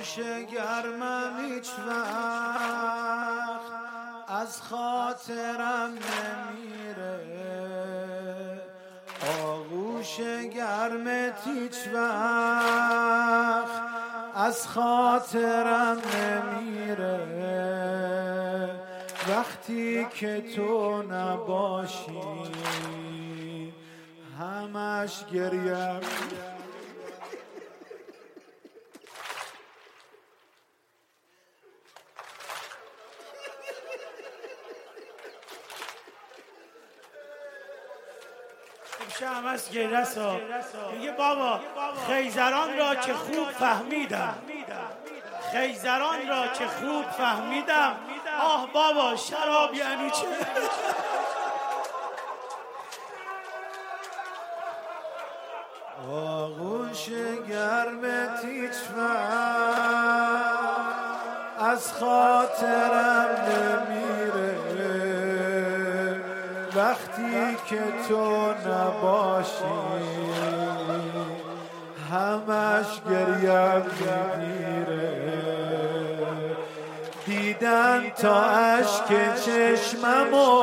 آغوش گرمم هیچ وقت از خاطرم نمیره، آغوش گرمت هیچ وقت از خاطرم نمیره، وقتی که تو نباشی همش گریم. همش گیرست ها. میگه بابا خیزران را که خوب فهمیدم، خیزران را که خوب فهمیدم، آه بابا شراب یعنی چه؟ آغوش گرمت هیچ وقت از خاطرم نمیره، وقتی که تو نباشی همش گریم میگیره، دیدن تا اشک چشممو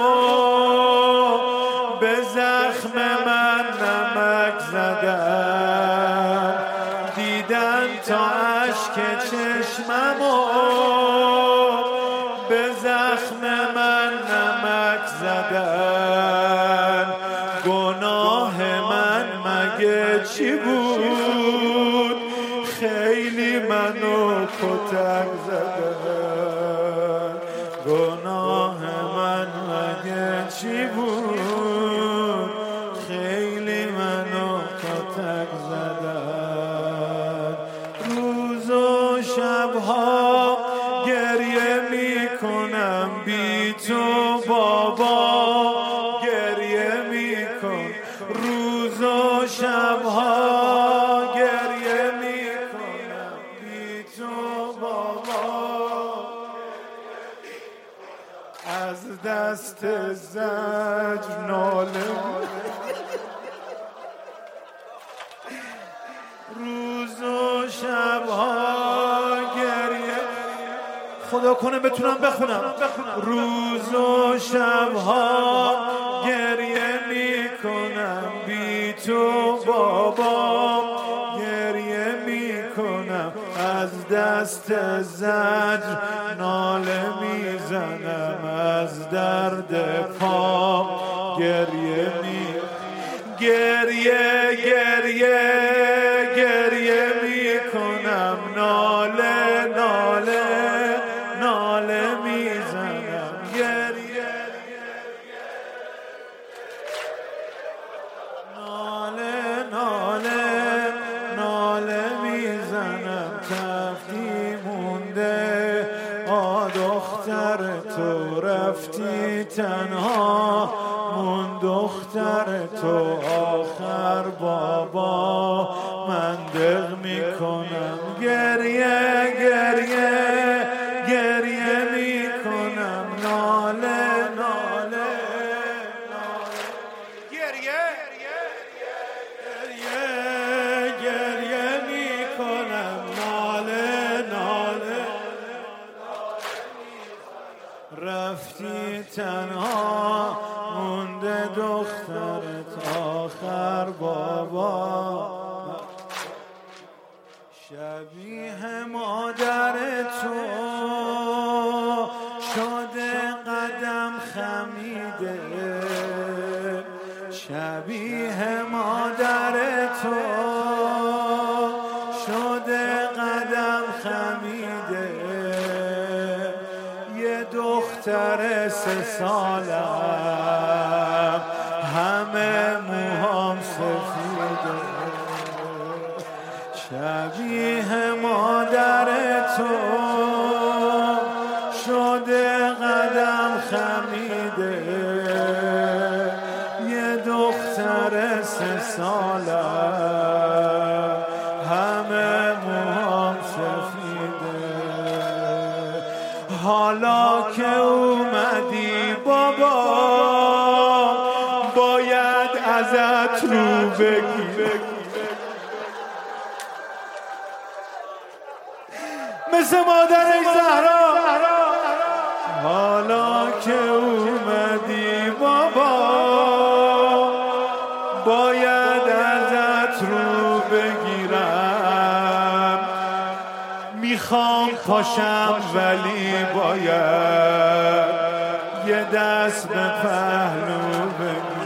به زخم من نمک زدن، دیدن تا اشک چشممو به زخم من نمک زدن، گناه من مگه چی بود خیلی منو کتک زدن، گناه من مگه چی بود خیلی منو کتک زدن، روز و شبها گریه میکنم بی تو بابا، گریه میکن روز و شبها گریه میکنم بی تو بابا، از دست زجر ناله روز و شبها گریه، خدا کنه بتونم بخونم، روز و شبها گریه میکنم بی تو بابا، گریه میکنم از دست زجر ناله میزنم، از درد پام گریه گریه گریه گریه میکنم، ناله ناله ناله میزنم، گریه ناله ناله ناله میزنم، تفتی مونده آ دختر تو رفتی تنها، مون دختر تو آخر بابا، من دق میکنم گریه گریه گریه میکنم، ناله ناله گریه گریه گریه میکنم، ناله ناله رفتی تنها مونده دخترت آخر بابا، شبیه مادر تو شده قدم خمیده، شبیه مادر تو شده قدم خمیده، یه دختر 3 سالم همه موهام سفیده، شبیه مادر تو شده قدم خمیده، یه دختر 3 سالم همه موهام سفیده، حالا که اومدی بابا باید ازت رو بگیر، مثل مادر زهرا. حالا که اومدی بابا باید ازت رو بگیرم. میخوام پاشم ولی باید یه دست به پهلو بگیرم.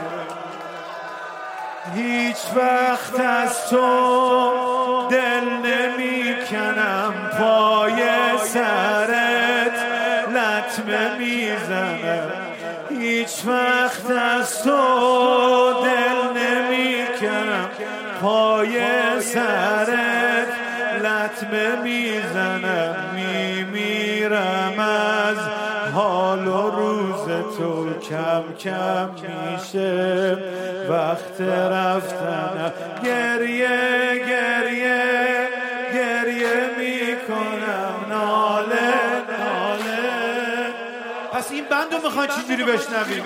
هیچ وقت از تو دل نمیکنم، پای سرت لطمه میزنم. هیچ وقت از تو دل نمیکنم، پای سرت لطمه میزنم. میمیرم از حال و روز تو، کم کم میشه وقت رفتن. گریه گریه گریه میکنم، ناله ناله. پس این بندو میخوان چجوری بشنویم؟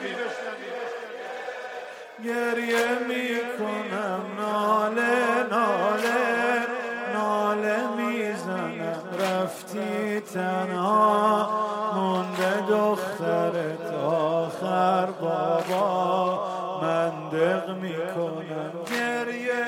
گریه میکنم، ناله ناله ناله میزنم. رفتی تنها مونده دخترت، آخر بابا من دق میکنم. گریه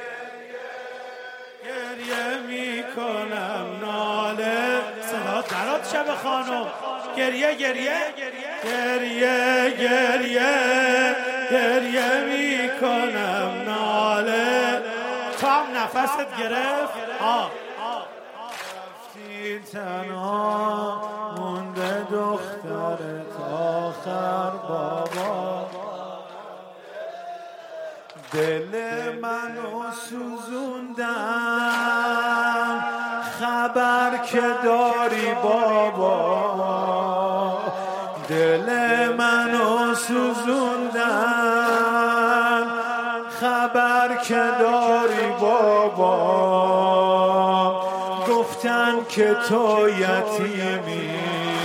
گریه میکنم، ناله. صدا درات شب خانم. گریه گریه گریه گریه گریه میکنم، ناله. تو هم نفست گرفت. رفتی تنها مونده دخترت، آخر بابا. دل منو سوزوندن، خبر که داری بابا. دل منو سوزوندن، خبر که داری بابا. گفتن که تو یتیمی،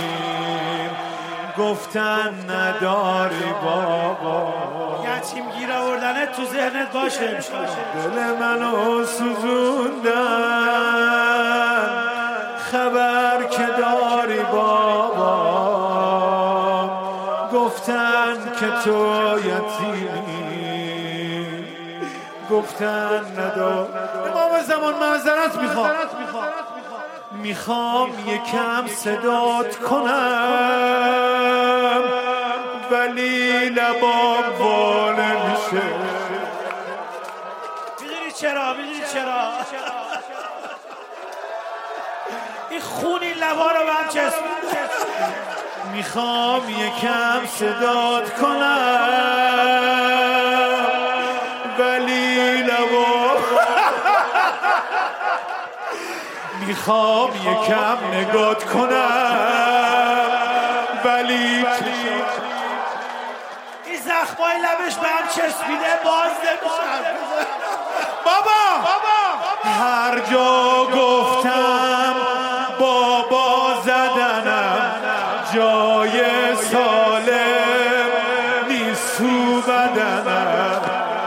گفتن نداری بابا. یتیم گیر آوردنت تو ذهنت باشه امشب. دل منو سوزوندن، خبر که داری بابا. گفتن که تو یتیمی، گفتن نداری. امام زمان معذرت میخوام یکم صدات کنم، ولی لبام وا نمیشه. میدونی چرا؟ این خونی لبا رو به هم چسبونده. میخوام یکم صدات کنم، ولی لبا. میخوام یکم نگات کنم، ولی این زخمای لبش به هم چسبیده، باز نمیشن. بابا هر جا گفتم بابا زدنم، جای سالم نیست تو بدنم.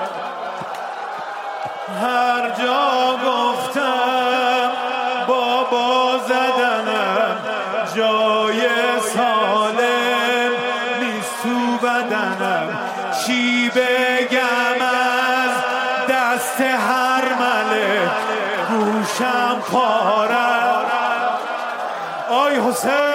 هر جا گفتم بابا زدنم، جای سالم نیست تو بدنم. چی بگم از دست هر ملک، گوشم پاره. آی حسین